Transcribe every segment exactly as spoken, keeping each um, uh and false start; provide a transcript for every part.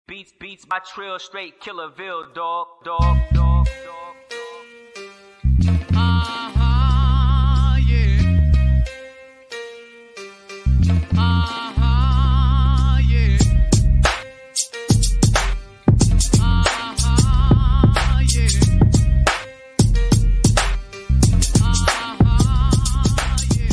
Beats, beats, my trill straight Killerville, dog, dog, dog, dog, dog. Uh-huh, yeah. Uh-huh, yeah. Uh-huh, yeah. Uh-huh, yeah.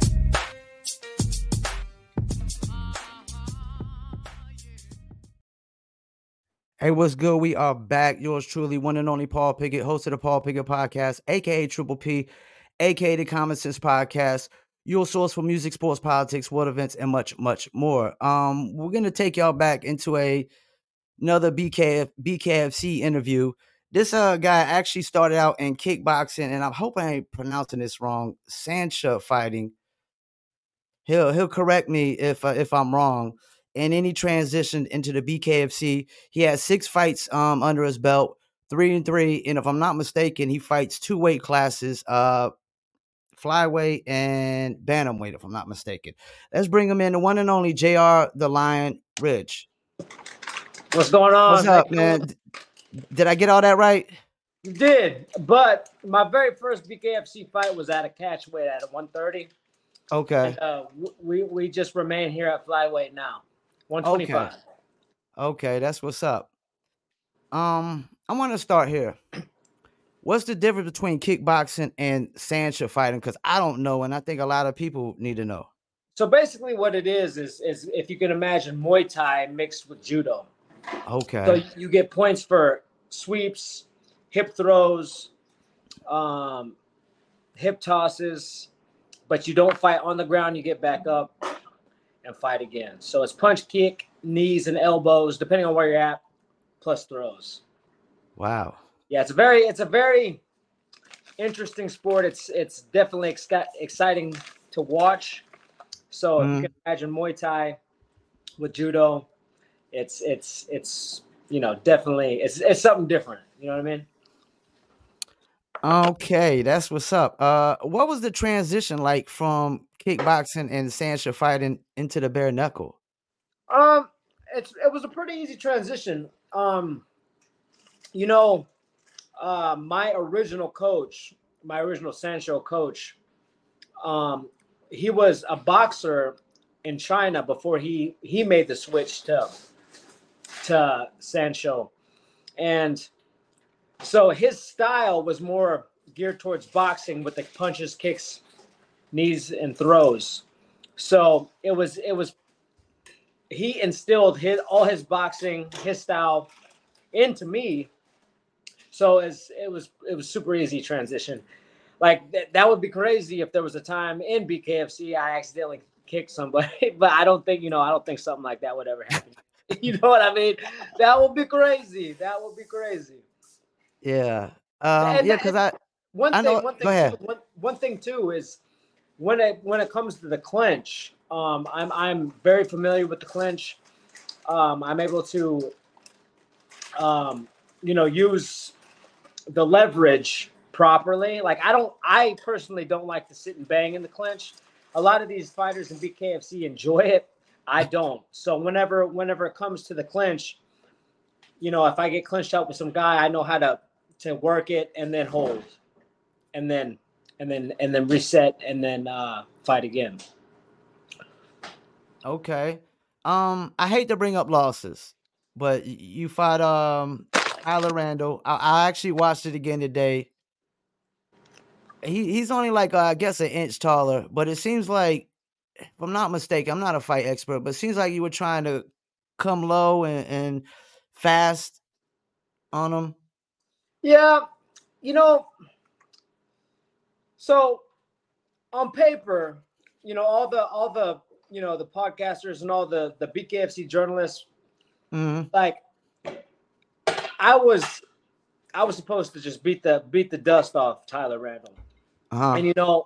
Hey, what's good? We are back. Yours truly, one and only Paul Pickett, host of the Paul Pickett Podcast, aka Triple P, aka the Common Sense Podcast, your source for music, sports, politics, world events, and much, much more. Um, we're gonna take y'all back into a another B K F, B K F C interview. This uh guy actually started out in kickboxing, and I hope I ain't pronouncing this wrong. Sancha fighting. He'll he'll correct me if uh, if I'm wrong. And then he transitioned into the B K F C. He had six fights um under his belt, three and three. And if I'm not mistaken, he fights two weight classes, uh, flyweight and bantamweight. If I'm not mistaken, let's bring him in, the one and only J R the Lion Ridge. What's going on? What's up, man? D- Did I get all that right? You did, but my very first B K F C fight was at a catch weight at one thirty. Okay. And, uh, we we just remain here at flyweight now, one twenty-five. Okay. Okay, that's what's up. Um, I want to start here. What's the difference between kickboxing and Sancha fighting? Because I don't know, and I think a lot of people need to know. So basically, what it is is is if you can imagine Muay Thai mixed with judo. Okay. So you get points for sweeps, hip throws, um, hip tosses, but you don't fight on the ground. You get back up and fight again. So it's punch, kick, knees, and elbows, depending on where you're at, plus throws. Wow. Yeah, it's a very, it's a very interesting sport. It's it's definitely ex- exciting to watch. So Mm. if you can imagine Muay Thai with judo, it's it's it's you know definitely it's it's something different. You know what I mean? Okay, that's what's up. Uh, what was the transition like from kickboxing and Sancha fighting into the bare knuckle? Um, it's it was a pretty easy transition. Um, you know, uh, my original coach, my original Sancho coach, um, he was a boxer in China before he he made the switch to to Sancho, and so his style was more geared towards boxing with the punches, kicks, knees, and throws. So it was it was he instilled his all his boxing, his style into me. So it's, it was it was super easy transition. Like th- that would be crazy if there was a time in B K F C I accidentally kicked somebody, but I don't think you know I don't think something like that would ever happen. You know what I mean? That would be crazy. That would be crazy. Yeah. Um, And- yeah, because I, and One I thing, know- one thing, go ahead. too, one, one thing too is when it when it comes to the clinch, um, I'm I'm very familiar with the clinch. Um, I'm able to, um, you know, use the leverage properly. Like I don't, I personally don't like to sit and bang in the clinch. A lot of these fighters in B K F C enjoy it. I don't. So whenever whenever it comes to the clinch, you know, if I get clinched out with some guy, I know how to to work it and then hold, and then and then and then reset and then uh, fight again. okay. Um, I hate to bring up losses, but y- you fought um Tyler Randall. I, I actually watched it again today. He he's only like uh, I guess an inch taller, but it seems like, if I'm not mistaken, I'm not a fight expert, but it seems like you were trying to come low and, and fast on him. Yeah, you know. So on paper, you know, all the all the you know the podcasters and all the the B K F C journalists, Mm-hmm. like I was I was supposed to just beat the beat the dust off Tyler Randall. Uh-huh. And you know,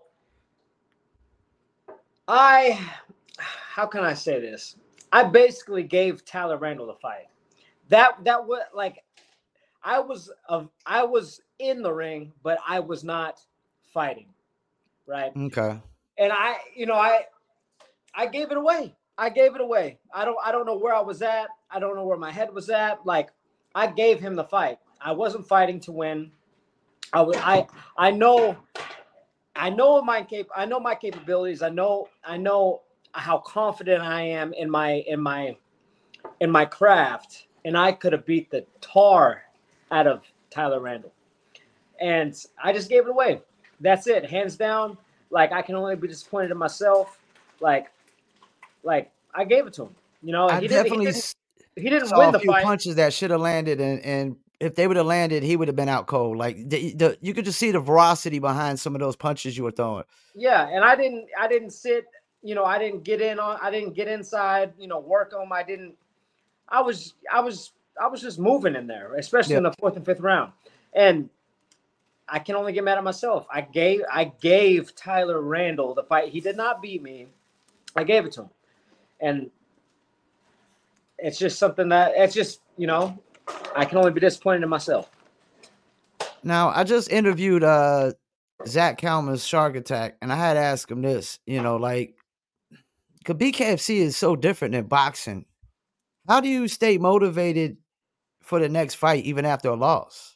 I how can I say this? I basically gave Tyler Randall the fight. That that was like I was of I was in the ring, but I was not fighting, right? Okay. And I, you know, I I gave it away. I gave it away. I don't I don't know where I was at. I don't know where my head was at. Like I gave him the fight. I wasn't fighting to win. I was I I know I know my cap I know my capabilities. I know I know how confident I am in my in my in my craft, and I could have beat the tar out of Tyler Randall. And I just gave it away. That's it, hands down. Like I can only be disappointed in myself. Like, like I gave it to him. You know, I he didn't, definitely he didn't, s- he didn't saw win a the few fight. punches that should have landed, and and if they would have landed, he would have been out cold. Like the, the you could just see the ferocity behind some of those punches you were throwing. Yeah, and I didn't I didn't sit, you know, I didn't get in on I didn't get inside, you know, work on I didn't I was I was I was just moving in there, especially Yeah. in the fourth and fifth round. And I can only get mad at myself. I gave I gave Tyler Randall the fight. He did not beat me. I gave it to him. And it's just something that it's just, you know, I can only be disappointed in myself. Now, I just interviewed uh Zach Kalman's Shark Attack, and I had to ask him this, you know, like, because B K F C is so different than boxing. How do you stay motivated for the next fight even after a loss?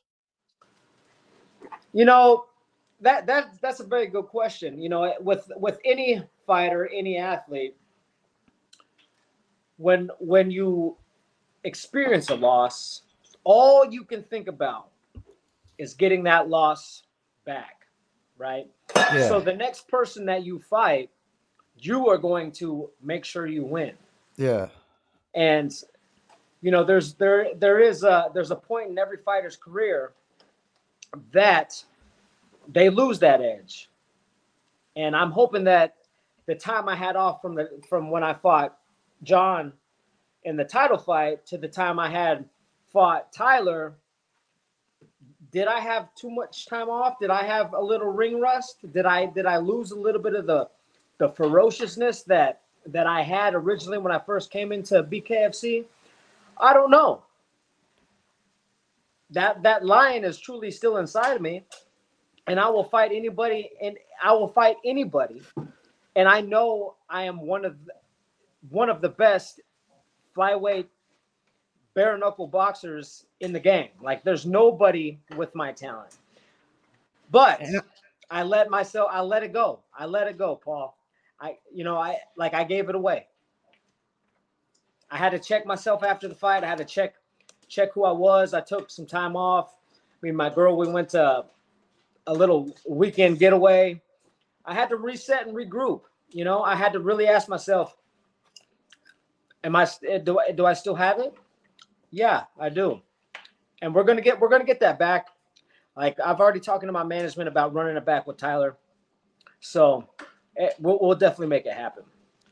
You know, that that that's a very good question. You know, with with any fighter, any athlete, when when you experience a loss, all you can think about is getting that loss back, right? Yeah. So the next person that you fight, you are going to make sure you win. Yeah. And you know, there's there there is a there's a point in every fighter's career that they lose that edge. And I'm hoping that the time I had off from the from when I fought John in the title fight to the time I had fought Tyler, did I have too much time off? Did I have a little ring rust? Did I did I lose a little bit of the the ferociousness that that I had originally when I first came into B K F C? I don't know. That that lion is truly still inside of me, and I will fight anybody, and I will fight anybody. And I know I am one of the, one of the best flyweight bare knuckle boxers in the game. Like there's nobody with my talent. But I let myself, I let it go. I let it go, Paul. I, you know, I like I gave it away. I had to check myself after the fight. I had to check check who I was. I took some time off. Me and my girl, we went to a little weekend getaway. I had to reset and regroup. You know, I had to really ask myself, am I do I, do I still have it? Yeah, I do. And we're gonna get we're gonna get that back. Like I've already talking to my management about running it back with Tyler. So it, we'll, we'll definitely make it happen.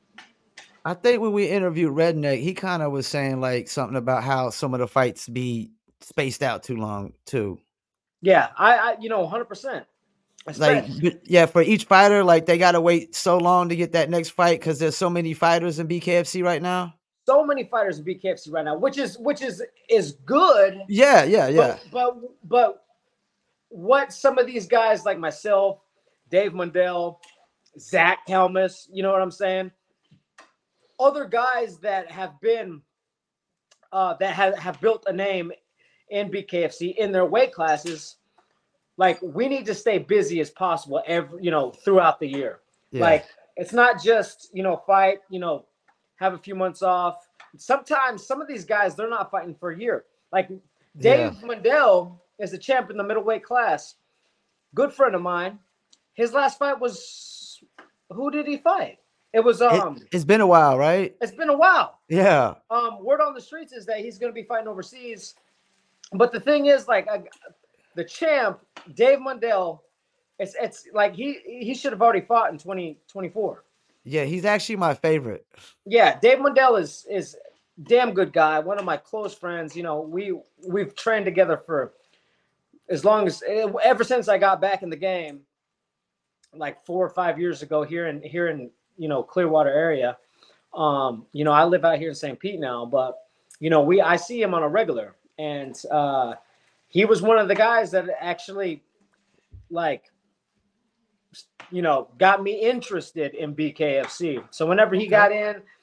I think when we interviewed Redneck, he kind of was saying like something about how some of the fights be spaced out too long too. Yeah, I, I you know, one hundred percent. Like, but yeah, for each fighter, like they got to wait so long to get that next fight because there's so many fighters in B K F C right now. So many fighters in B K F C right now, which is which is is good. Yeah, yeah, yeah. But but, but what some of these guys like myself, Dave Mundell, Zach Helmus, you know what I'm saying? Other guys that have been uh, that have, have built a name in B K F C in their weight classes, like we need to stay busy as possible every you know throughout the year. Yeah. Like it's not just you know fight, you know, have a few months off. Sometimes some of these guys they're not fighting for a year. Like Dave Yeah. Mundell is the champ in the middleweight class. Good friend of mine. His last fight was who did he fight? It was um. It, it's been a while, right? It's been a while. Yeah. Um, word on the streets is that he's going to be fighting overseas. But the thing is, like, I, the champ, Dave Mundell, it's it's like he he should have already fought in twenty twenty-four. Yeah, he's actually my favorite. Yeah, Dave Mundell is is damn good guy. One of my close friends. You know, we we've trained together for as long as ever since I got back in the game, like four or five years ago here in here in you know Clearwater area. Um, you know, I live out here in Saint Pete now, but you know, we I see him on a regular, and uh, he was one of the guys that actually, like, you know, got me interested in B K F C. So whenever he got in,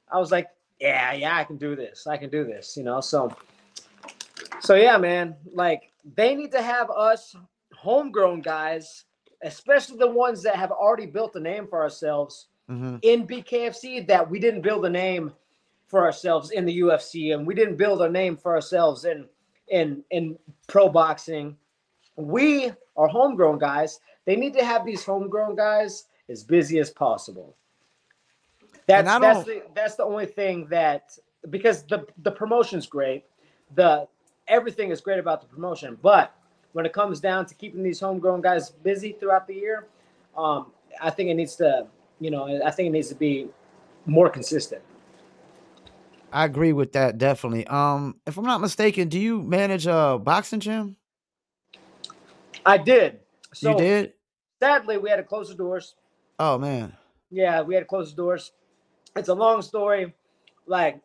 I was like, yeah, yeah, I can do this. I can do this, you know. So, so yeah, man. Like they need to have us homegrown guys, especially the ones that have already built a name for ourselves Mm-hmm. in B K F C, that we didn't build a name for ourselves in the U F C, and we didn't build a name for ourselves in in in pro boxing. We are homegrown guys. They need to have these homegrown guys as busy as possible. And That's I that's don't. the that's the only thing that, because the the promotion's great, the everything is great about the promotion, but when it comes down to keeping these homegrown guys busy throughout the year, um, I think it needs to, you know, I think it needs to be more consistent. I agree with that definitely. Um, if I'm not mistaken, do you manage a boxing gym? I did. You So did? sadly, we had to close the doors. Oh man. Yeah, we had to close the doors. It's a long story. Like,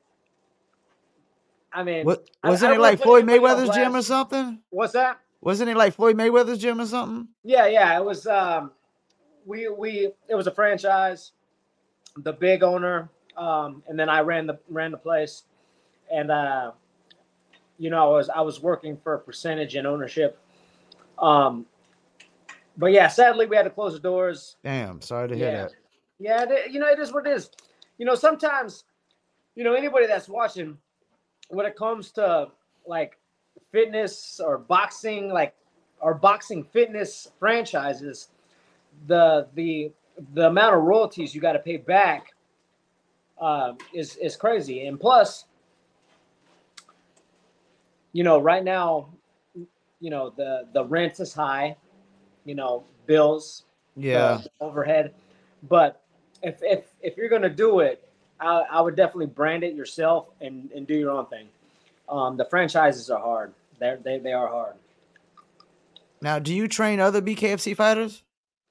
I mean, What I, I wasn't don't it wanna like put Floyd anybody on Mayweather's gym or blast. something? What's that? Wasn't it like Floyd Mayweather's gym or something? Yeah, yeah. It was. Um, we we it was a franchise. The big owner, um, and then I ran the ran the place, and uh, you know, I was I was working for a percentage in ownership. Um, but yeah, sadly, we had to close the doors. Damn, sorry to hear Yeah, that. yeah. It, you know, it is what it is. You know, sometimes, you know, anybody that's watching, when it comes to like fitness or boxing, like or boxing fitness franchises, the the the amount of royalties you got to pay back uh, is is crazy. And plus, you know, right now, you know, the the rent is high, you know, bills, Yeah. the overhead. But if if if you're gonna do it, I, I would definitely brand it yourself and and do your own thing. Um, the franchises are hard. They they they are hard. Now, do you train other B K F C fighters?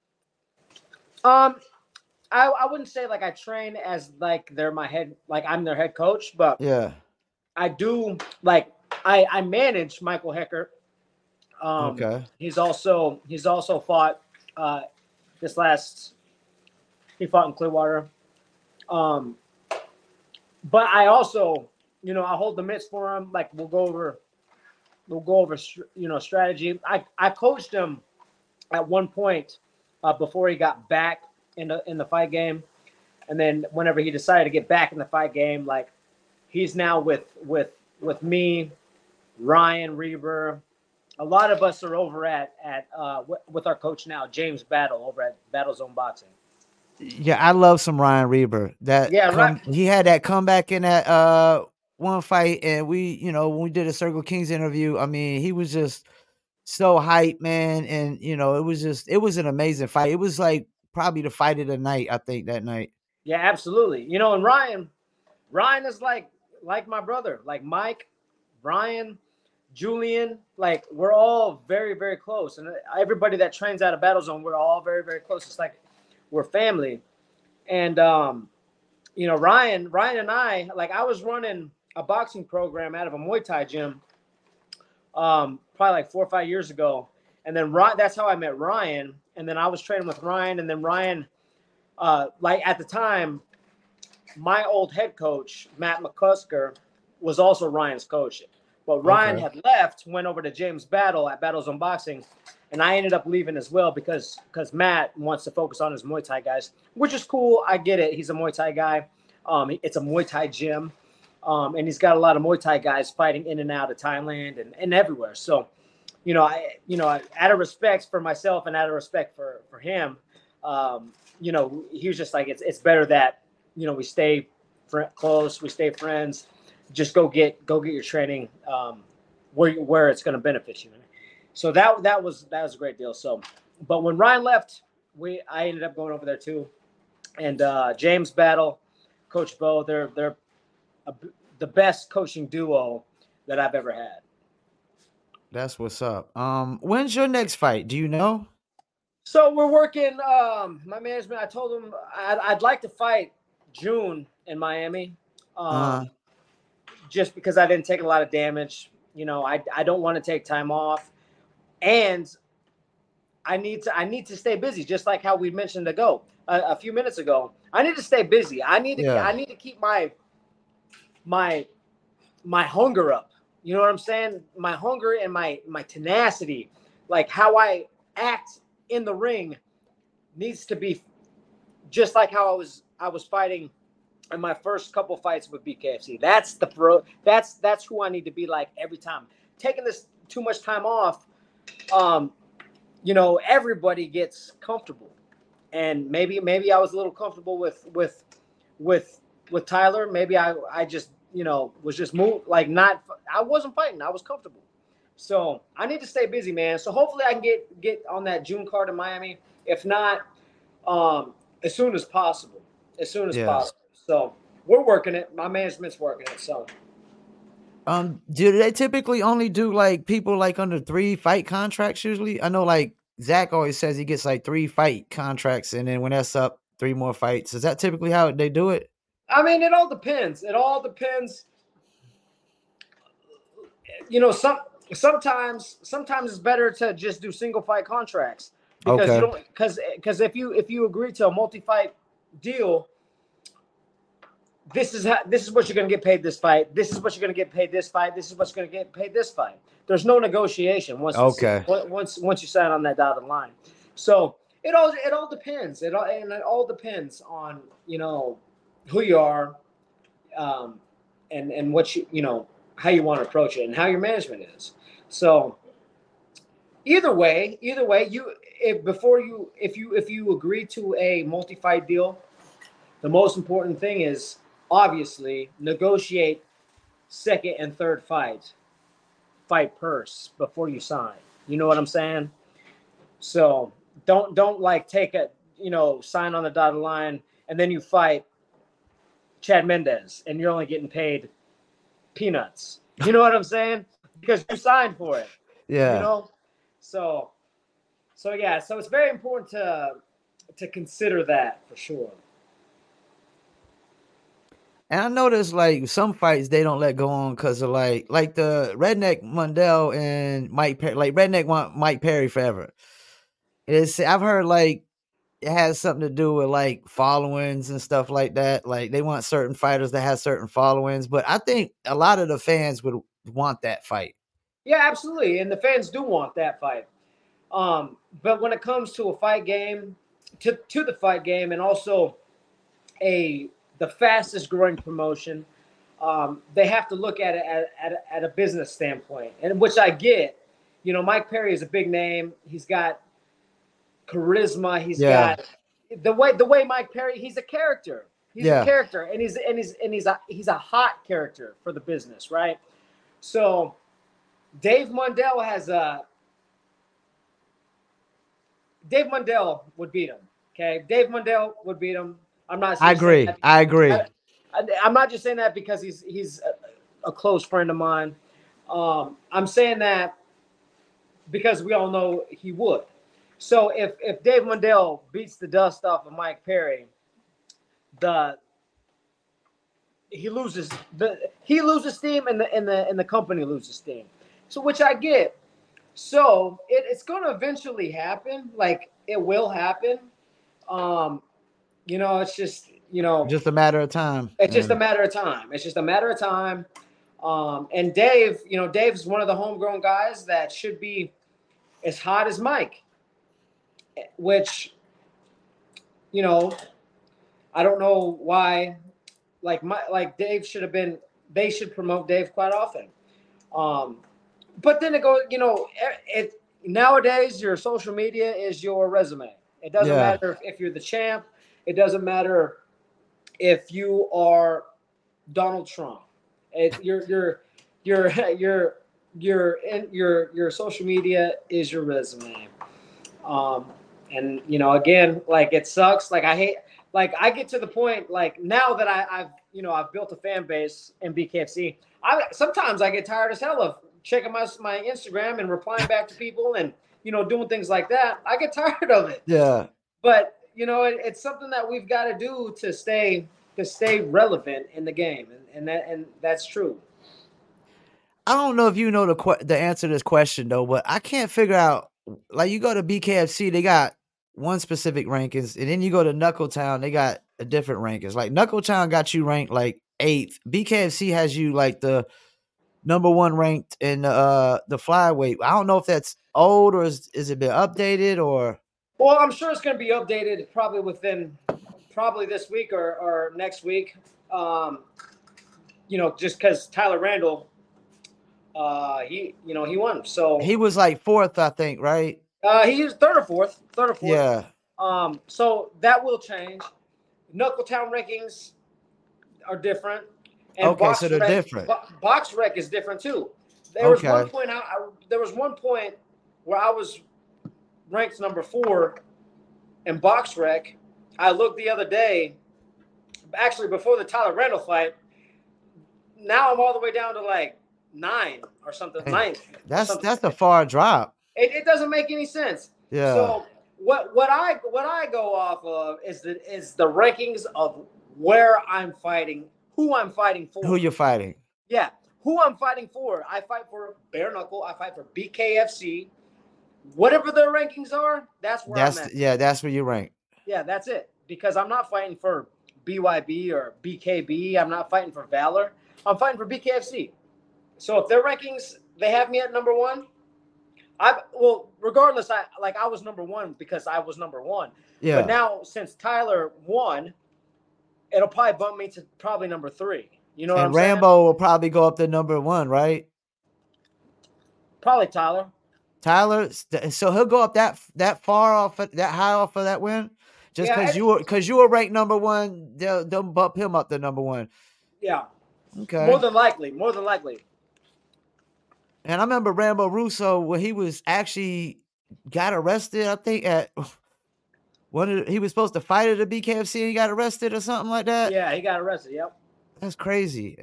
Um, I I wouldn't say like I train as like they're my head, like I'm their head coach, but Yeah. I do like I I manage Michael Hecker. Um, Okay. he's also he's also fought uh, this last he fought in Clearwater. Um, but I also, you know, I hold the mitts for him. Like we'll go over we'll go over you know strategy. I I coached him at one point uh, before he got back in the in the fight game, and then whenever he decided to get back in the fight game, like he's now with with with me, Ryan Reber. A lot of us are over at at uh, w- with our coach now, James Battle, over at Battle Zone Boxing. Yeah, I love some Ryan Reber. That Yeah, come, right. he had that comeback in that uh one fight, and we, you know, when we did a Circle Kings interview, I mean, he was just so hype, man, and you know, it was just it was an amazing fight. It was like probably the fight of the night, I think, that night. Yeah, absolutely. You know, and Ryan, Ryan is like like my brother, like Mike, Brian, Julian. Like we're all very very close, and everybody that trains out of Battle Zone, we're all very very close. It's like we're family, and um, you know, Ryan, Ryan and I, like I was running a boxing program out of a Muay Thai gym, um, probably like four or five years ago, and then Ryan, that's how I met Ryan, and then I was training with Ryan, and then Ryan, uh, like at the time, my old head coach Matt McCusker was also Ryan's coach, but Ryan Okay. had left, went over to James Battle at Battle Zone Boxing, and I ended up leaving as well because because Matt wants to focus on his Muay Thai guys, which is cool. I get it. He's a Muay Thai guy. Um, it's a Muay Thai gym, um, and he's got a lot of Muay Thai guys fighting in and out of Thailand and, and everywhere. So, you know, I you know, out of respect for myself and out of respect for for him, um, you know, he was just like, it's it's better that you know we stay fr- close, we stay friends. Just go get go get your training um, where where it's going to benefit you. So that that was that was a great deal. So, but when Ryan left, we I ended up going over there too, and uh, James Battle, Coach Bo, they're they're a, the best coaching duo that I've ever had. That's what's up. Um, when's your next fight? Do you know? So we're working. Um, my management. I told them I'd, I'd like to fight June in Miami, um, Uh, just because I didn't take a lot of damage. You know, I I don't want to take time off. And I need to I need to stay busy, just like how we mentioned ago a, a few minutes ago. I need to stay busy. I need to Yeah. I need to keep my my my hunger up. You know what I'm saying? My hunger and my my tenacity, like how I act in the ring, needs to be just like how I was I was fighting in my first couple fights with B K F C. That's the pro. That's that's who I need to be like every time. Taking this too much time off, um, you know, everybody gets comfortable, and maybe maybe I was a little comfortable with with with with Tyler. Maybe I I just you know was just moved like not. I wasn't fighting. I was comfortable. So I need to stay busy, man. So hopefully I can get get on that June card in Miami. If not, um, as soon as possible. As soon as Yeah. possible. So we're working it. My management's working it. So Um, do they typically only do like people like under three fight contracts usually? I know like Zach always says he gets like three fight contracts, and then when that's up, three more fights. Is that typically how they do it? I mean, it all depends. It all depends. You know, some sometimes sometimes it's better to just do single fight contracts because Okay. you don't because because if you if you agree to a multi fight deal, this is how this is what you're gonna get paid this fight. This is what you're gonna get paid this fight. This is what you're gonna get paid this fight. There's no negotiation once Okay. you, once once you sign on that dotted line. So it all it all depends. It all and it all depends on you know who you are, um, and and what you you know how you want to approach it and how your management is. So either way, either way, you if before you if you if you agree to a multi-fight deal, the most important thing is obviously negotiate second and third fight fight purse before you sign. You know what I'm saying? So don't don't like take a you know sign on the dotted line and then you fight Chad Mendez and you're only getting paid peanuts. You know what I'm saying? Because you signed for it. Yeah. You know? So so yeah, so it's very important to to consider that for sure. And I noticed like some fights they don't let go on because of like like the Redneck Mundell and Mike Perry, like Redneck want Mike Perry forever. It's I've heard like it has something to do with like followings and stuff like that. Like they want certain fighters that have certain followings, but I think a lot of the fans would want that fight. Yeah, absolutely. And the fans do want that fight. Um, but when it comes to a fight game, to, to the fight game and also a the fastest growing promotion, um, they have to look at it at, at, at a business standpoint, and which I get. You know, Mike Perry is a big name. He's got charisma. He's Yeah. got the way the way Mike Perry. He's a character. He's Yeah. a character, and he's and he's and he's a he's a hot character for the business, right? So Dave Mundell has a Dave Mundell would beat him. Okay, Dave Mundell would beat him. I'm not. I just saying agree. that- I agree. I, I, I'm not just saying that because he's he's a, a close friend of mine. Um, I'm saying that because we all know he would. So if if Dave Mundell beats the dust off of Mike Perry, the he loses the he loses steam and the and the and the company loses steam. So which I get. So it, it's going to eventually happen. Like it will happen. Um, you know, it's just you know Just a matter of time. it's just a And- matter of time. It's just a matter of time. Um, and Dave, you know, Dave's one of the homegrown guys that should be as hot as Mike, which, you know, I don't know why, like my, like Dave should have been, they should promote Dave quite often. Um, but then it goes, you know, it, it nowadays your social media is your resume. It doesn't Yeah. matter if, if you're the champ. It doesn't matter if you are Donald Trump. It, your your your your your in your your social media is your resume. Um, and you know, again, like it sucks. Like I hate. Like I get to the point. Like now that I, I've you know I've built a fan base in B K F C. I sometimes I get tired as hell of checking my my Instagram and replying back to people and you know doing things like that. I get tired of it. Yeah. But you know, it, it's something that we've got to do to stay to stay relevant in the game, and, and that and that's true. I don't know if you know the que- the answer to this question though, but I can't figure out like you go to B K F C, they got one specific rankings, and then you go to Knuckle Town, they got a different rankings. Like Knuckle Town got you ranked like eighth. B K F C has you like the number one ranked in uh the flyweight. I don't know if that's old or is, is it been updated or. Well, I'm sure it's going to be updated probably within probably this week or, or next week. Um, you know, just because Tyler Randall, uh, he you know he won, so he was like fourth, I think, right? Uh, he is third or fourth, third or fourth. Yeah. Um, so that will change. Knuckletown rankings are different. And Okay, box so they're rec, different. Bo- box rec is different too. There was Okay. one point I, I there was one point where I was ranked number four in box rec. I looked the other day, actually before the Tyler Randall fight. Now I'm all the way down to like nine or something. Hey, ninth. That's something. that's a far drop. It, it doesn't make any sense. Yeah. So what what I what I go off of is the is the rankings of where I'm fighting, who I'm fighting for. Who you're fighting? Yeah, who I'm fighting for. I fight for Bare Knuckle. I fight for B K F C. Whatever their rankings are, that's where That's I'm at. yeah, that's where you rank. Yeah, that's it. Because I'm not fighting for B Y B or B K B. I'm not fighting for Valor. I'm fighting for B K F C. So if their rankings, they have me at number one. I well, regardless, I like I was number one because I was number one. Yeah. But now since Tyler won, it'll probably bump me to probably number three. You know what and I'm saying? Rambo will probably go up to number one, right? Probably Tyler. Tyler, st- so he'll go up that that far off of- that high off of that win, just Yeah, because I- you were because you were ranked number one. They'll they'll bump him up to number one. Yeah. Okay. More than likely. More than likely. And I remember Rambo Russo when he was actually got arrested. I think at one of the, he was supposed to fight at the B K F C and he got arrested or something like that. Yeah, he got arrested. Yep. That's crazy.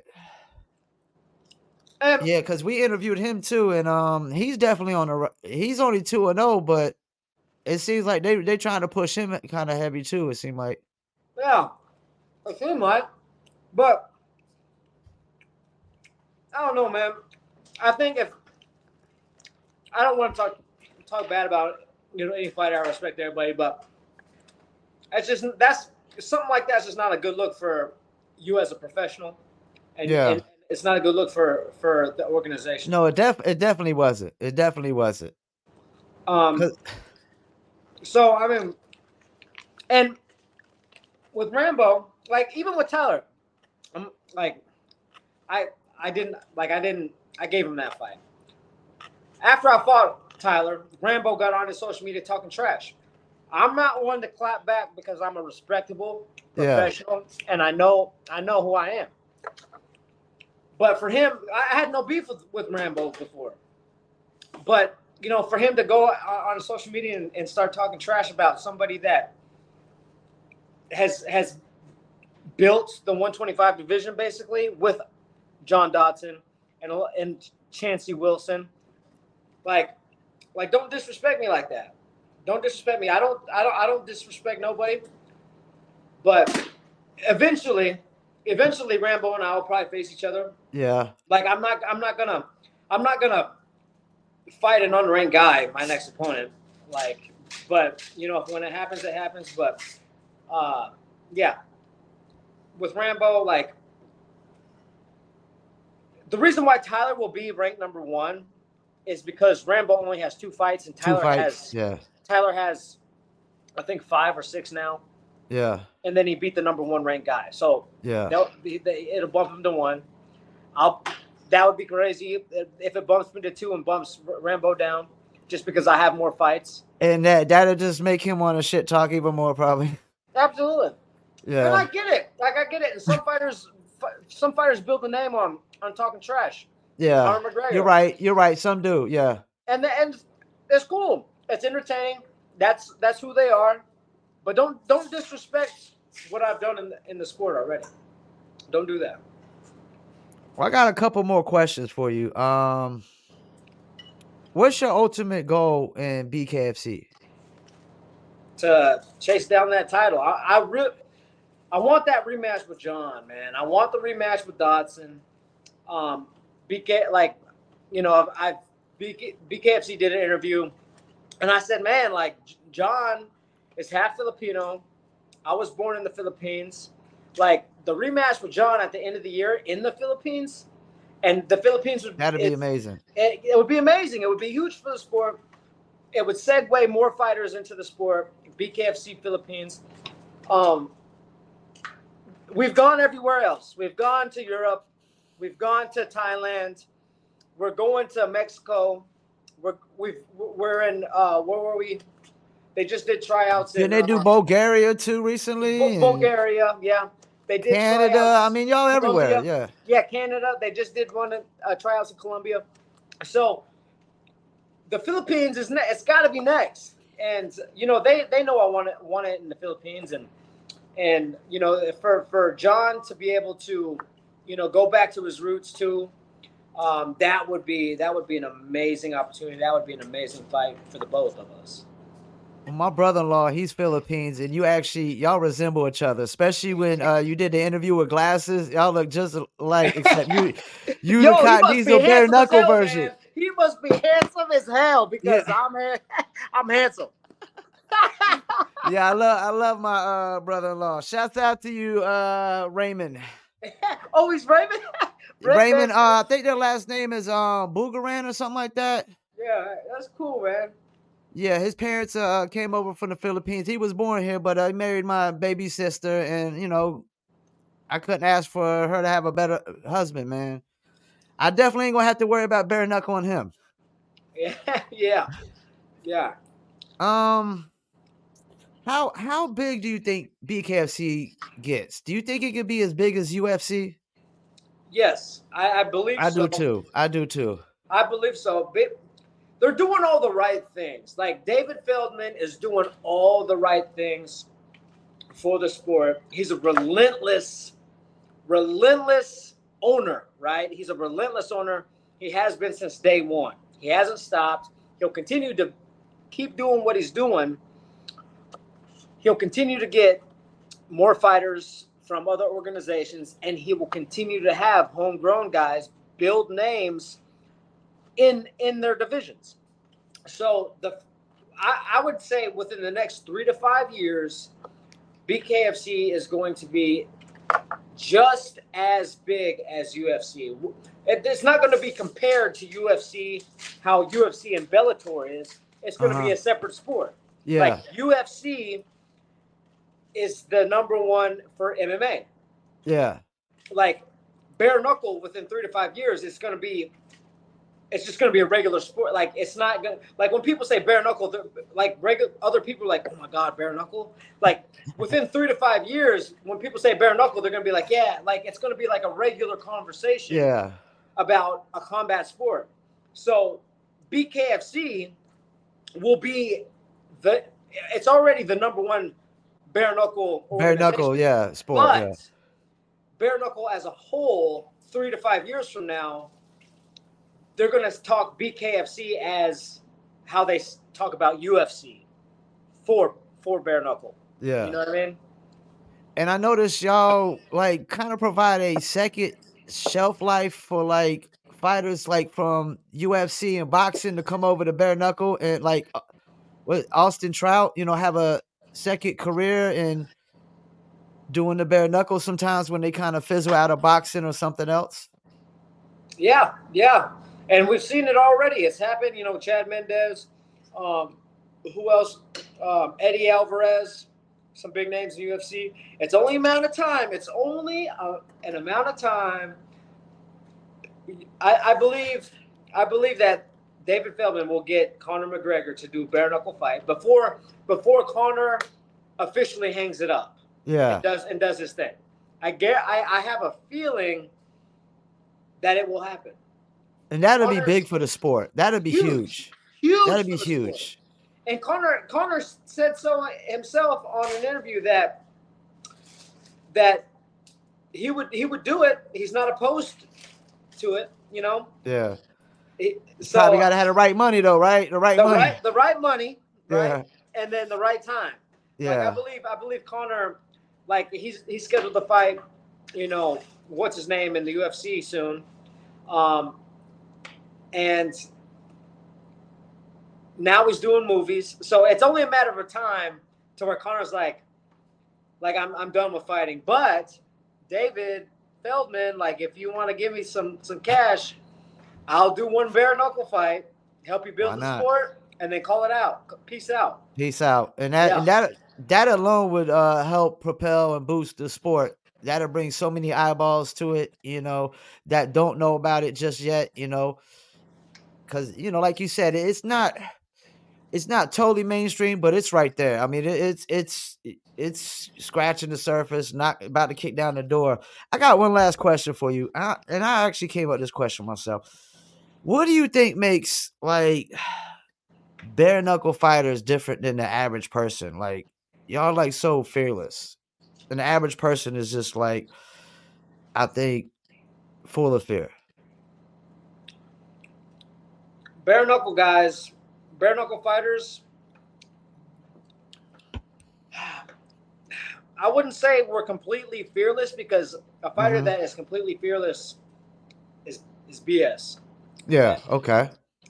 And Yeah, because we interviewed him too, and um, he's definitely on the. He's only two and zero, but it seems like they they trying to push him kind of heavy too. It seemed like. yeah, it seemed like, but I don't know, man. I think if I don't want to talk talk bad about you know any fighter, I respect everybody, but it's just that's something like that's just not a good look for you as a professional, and, Yeah. and it's not a good look for for the organization. No, it def it definitely wasn't. It definitely wasn't. Um. 'Cause- So I mean, and with Rambo, like even with Tyler, I'm like, I I didn't like I didn't I gave him that fight. After I fought Tyler, Rambo got on his social media talking trash. I'm not one to clap back because I'm a respectable Yeah. professional and I know I know who I am. But for him, I had no beef with, with Rambo before. But you know, for him to go on social media and, and start talking trash about somebody that has has built the one twenty-five division basically with John Dodson and and Chancey Wilson, like, like don't disrespect me like that. Don't disrespect me. I don't I don't I don't disrespect nobody. But eventually, eventually Rambo and I will probably face each other. Yeah. Like I'm not I'm not gonna I'm not gonna fight an unranked guy, my next opponent. Like, but you know, when it happens, it happens. But uh, yeah, with Rambo, like the reason why Tyler will be ranked number one is because Rambo only has two fights, and Tyler Two fights. has Yeah. Tyler has, I think, five or six now, Yeah. and then he beat the number one ranked guy. So Yeah. they'll be, they, it'll bump him to one. I'll. That would be crazy if, if it bumps me to two and bumps Rambo down, just because I have more fights. And that that'll just make him want to shit talk even more, probably. Absolutely. And I Yeah. get it. Like I get it. And some fighters, fi- some fighters build a name on on talking trash. Yeah. Conor McGregor. You're right. You're right. Some do. Yeah. And the, and it's cool. It's entertaining. That's that's who they are. But don't don't disrespect what I've done in the, in the sport already. Don't do that. Well, I got a couple more questions for you. Um, what's your ultimate goal in B K F C? To chase down that title. I, I really, I want that rematch with John, man. I want the rematch with Dodson. Um, B K, like, you know, I B K, B K F C did an interview And I said, man, like John is half Filipino. I was born in the Philippines. Like the rematch with John at the end of the year in the Philippines, and the Philippines would That'd be it's- amazing. It, it would be amazing. It would be huge for the sport. It would segue more fighters into the sport. B K F C Philippines. Um, we've gone everywhere else. We've gone to Europe. We've gone to Thailand. We're going to Mexico. We're we've we're in uh, where were we? They just did tryouts. Didn't in, they do uh, Bulgaria too recently? Bu- And Bulgaria? Yeah, they did Canada. tryouts. I mean, y'all everywhere. Colombia. Yeah. Yeah, Canada. They just did one uh, tryouts in Colombia. So the Philippines is ne- it's got to be next, and you know they they know I want it want it in the Philippines, and and you know for for John to be able to you know go back to his roots too, um, that would be that would be an amazing opportunity. That would be an amazing fight for the both of us. My brother-in-law, he's Philippines, and you actually y'all resemble each other, especially when uh, you did the interview with glasses. Y'all look just alike, except you you Yo, the he Cotton must Diesel be bare handsome as knuckle hell, version. man. He must be handsome as hell because Yeah. I'm ha- I'm handsome. Yeah, I love I love my uh, brother-in-law. Shouts out to you, uh, Raymond. Oh, he's Raymond. Raymond, uh, I think their last name is uh, Boogaran or something like that. Yeah, that's cool, man. Yeah, his parents uh, came over from the Philippines. He was born here, but uh, he married my baby sister, and you know, I couldn't ask for her to have a better husband, man. I definitely ain't gonna have to worry about bare knuckle on him. Yeah, yeah, yeah. Um, how how big do you think B K F C gets? Do you think it could be as big as U F C? Yes, I, I believe I so. do too. I do too. I believe so. But they're doing all the right things. Like David Feldman is doing all the right things for the sport. He's a relentless, relentless owner, right? He's a relentless owner. He has been since day one. He hasn't stopped. He'll continue to keep doing what he's doing. He'll continue to get more fighters from other organizations, and he will continue to have homegrown guys build names in in their divisions. So the I, I would say within the next three to five years, B K F C is going to be just as big as U F C. It, it's not going to be compared to U F C, how U F C and Bellator is. It's going to Uh-huh. be a separate sport. Yeah. Like U F C is the number one for M M A. Yeah. Like bare knuckle within three to five years, it's going to be, it's just going to be a regular sport. Like it's not going to, like when people say bare knuckle, they're- like regular, other people are like, oh my God, bare knuckle. Like within three to five years, when people say bare knuckle, they're going to be like, yeah, like it's going to be like a regular conversation Yeah. about a combat sport. So B K F C will be the, it's already the number one bare knuckle Bare knuckle, organization. yeah, sport. But Yeah. bare knuckle as a whole, three to five years from now, they're going to talk B K F C as how they s- talk about U F C for for bare knuckle. Yeah. You know what I mean? And I noticed y'all like kind of provide a second shelf life for like fighters like from U F C and boxing to come over to bare knuckle and like uh, what Austin Trout, you know, have a second career in doing the bare knuckle sometimes when they kind of fizzle out of boxing or something else. Yeah, yeah. And we've seen it already. It's happened, you know, Chad Mendez. Um, who else? Um, Eddie Alvarez. Some big names in U F C. It's only a amount of time. It's only a, an amount of time. I, I believe I believe that David Feldman will get Conor McGregor to do a bare knuckle fight before before Conor officially hangs it up. Yeah. And does and does his thing. I get I, I have a feeling that it will happen. And that'll be Conor- big for the sport. That'll be Huge. huge. Huge. That'll for be the huge. sport. And Conor Conor said so himself on an interview that that he would he would do it. He's not opposed to it, you know. Yeah. He- so Probably got to have the right money though, right? The right the money. right the right money, right? Yeah. And then the right time. Like I Yeah. believe I believe Conor, like he's he's scheduled to fight, you know, what's his name in the U F C soon. Um and now he's doing movies. So it's only a matter of time to where Conor's like, like I'm I'm done with fighting. But David Feldman, like if you want to give me some some cash, I'll do one bare knuckle fight, help you Why build the not? sport, and then call it out. Peace out. Peace out. And that Yeah. and that that alone would uh help propel and boost the sport. That'll bring so many eyeballs to it, you know, that don't know about it just yet, you know. Cause you know, like you said, it's not it's not totally mainstream, but it's right there. I mean, it, it's it's it's scratching the surface, not about to kick down the door. I got one last question for you, I, and I actually came up with this question myself. What do you think makes like bare knuckle fighters different than the average person? Like y'all like so fearless, and the average person is just like, I think, full of fear. Bare knuckle guys, bare knuckle fighters. I wouldn't say we're completely fearless because a fighter Mhm. that is completely fearless is is B S. Yeah. Okay.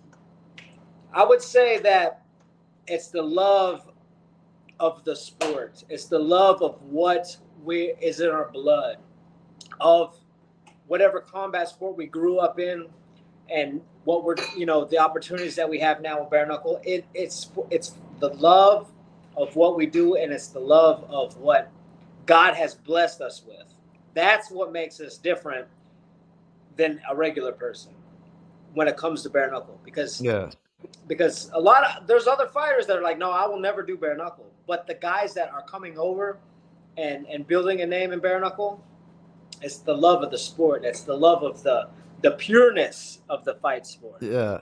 I would say that it's the love of the sport. It's the love of what we is in our blood, of whatever combat sport we grew up in, and what we're you know the opportunities that we have now with bare knuckle. It it's it's the love of what we do, and it's the love of what God has blessed us with. That's what makes us different than a regular person when it comes to bare knuckle. Because Yeah. because a lot of there's other fighters that are like, no, I will never do bare knuckle. But the guys that are coming over and and building a name in bare knuckle, it's the love of the sport. It's the love of the the pureness of the fight sport. Yeah.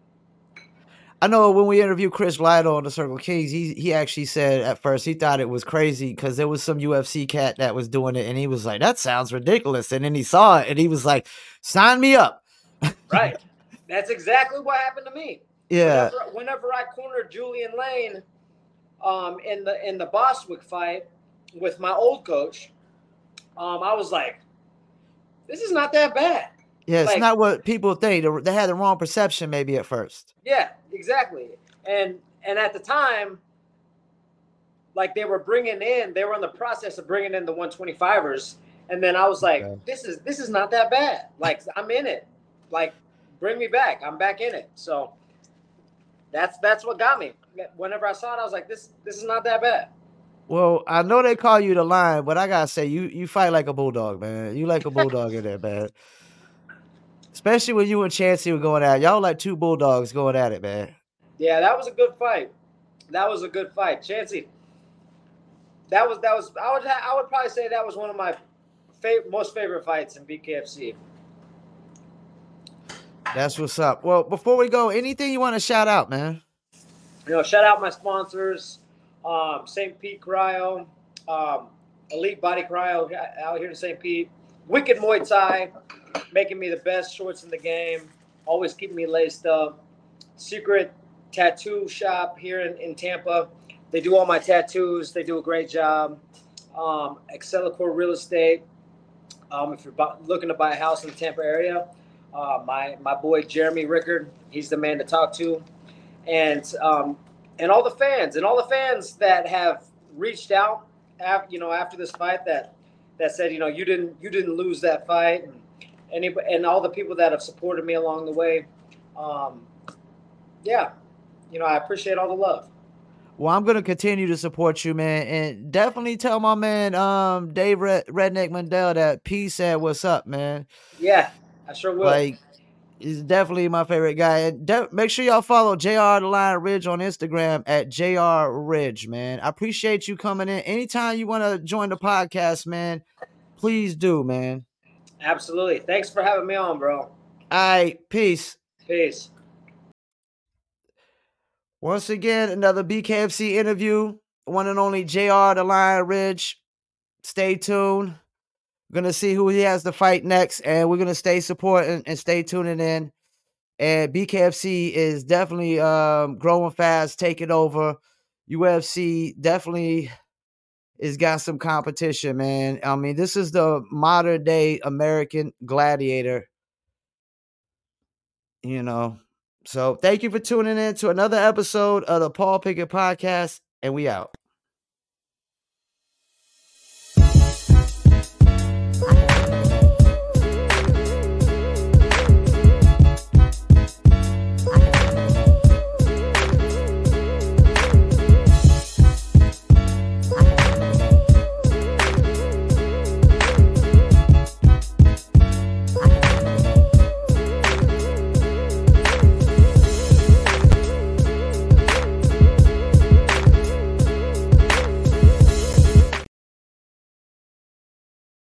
I know when we interviewed Chris Lido on the Circle Kings, he he actually said at first he thought it was crazy because there was some U F C cat that was doing it, and he was like, "That sounds ridiculous." And then he saw it, and he was like, "Sign me up." Right. That's exactly what happened to me. Yeah. Whenever, whenever I cornered Julian Lane um, in the in the Bostwick fight with my old coach, um, I was like, "This is not that bad." Yeah, it's Like- not what people think. They- They had the wrong perception maybe at first. Yeah, exactly. And and at the time, like they were bringing in, they were in the process of bringing in the one twenty-fivers, and then I was like, Okay. "This is this is not that bad. Like I'm in it. Like bring me back. I'm back in it." So that's that's what got me. Whenever I saw it, I was like, "This this is not that bad." Well, I know they call you the Lion, but I gotta say, you you fight like a bulldog, man. You like a bulldog in there, man. Especially when you and Chancey were going at it. Y'all like two bulldogs going at it, man. Yeah, that was a good fight. That was a good fight, Chancey. That was that was I would ha- I would probably say that was one of my fav- most favorite fights in B K F C. That's what's up. Well, before we go, anything you want to shout out, man? You know, shout out my sponsors, um, Saint Pete Cryo, um, Elite Body Cryo out here in Saint Pete, Wicked Muay Thai, making me the best shorts in the game, always keeping me laced up. Secret Tattoo Shop here in, in Tampa. They do all my tattoos. They do a great job. Um, Excelicor Real Estate. Um, if you're bu- looking to buy a house in the Tampa area, uh, my my boy Jeremy Rickard, he's the man to talk to. And um, and all the fans and all the fans that have reached out, after, you know, after this fight that that said, you know, you didn't you didn't lose that fight, and any and all the people that have supported me along the way. Um, yeah, you know, I appreciate all the love. Well, I'm gonna continue to support you, man, and definitely tell my man, um, Dave Red- Redneck Mandel that P said what's up, man. Yeah, I sure will. Like, he's definitely my favorite guy. And de- make sure y'all follow J R the Lion Ridge on Instagram at J R Ridge, man. I appreciate you coming in. Anytime you want to join the podcast, man, please do, man. Absolutely. Thanks for having me on, bro. All right, peace. Peace. Once again, another B K F C interview. One and only J R the Lion Ridge. Stay tuned. We're gonna see who he has to fight next, and we're gonna stay supporting and stay tuning in. And B K F C is definitely um, growing fast, taking over. U F C definitely has got some competition, man. I mean, this is the modern day American gladiator. You know, So thank you for tuning in to another episode of the Paul Pickett Podcast, and we out.